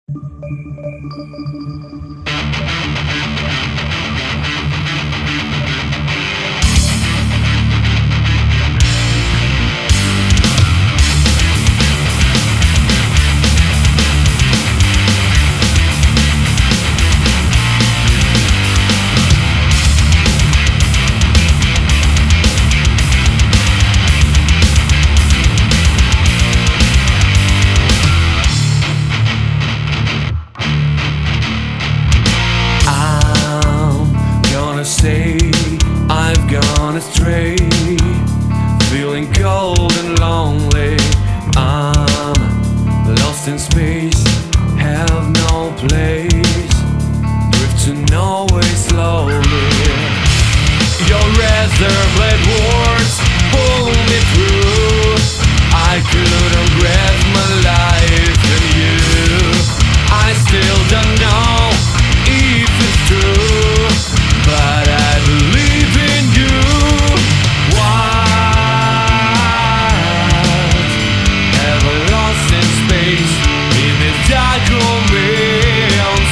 Say I've gone astray, feeling cold and lonely. I'm lost in space, have no place, drifting away slowly. Your razor blade words pull me through. I couldn't grasp my life in you. I still don't know if it's true, but I believe in you. What have I lost in space, in the dark ambience?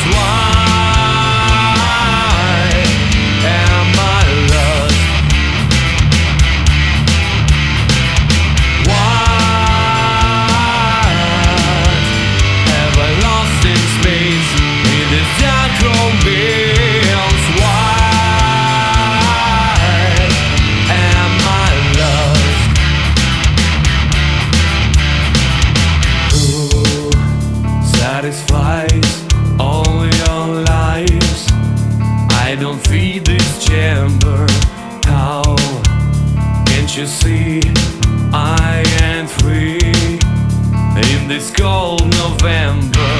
Why am I lost? What have I lost in space, in the dark ambience? Satisfies all your lies. I don't feed this chamber. How can't you see I am free in this cold November?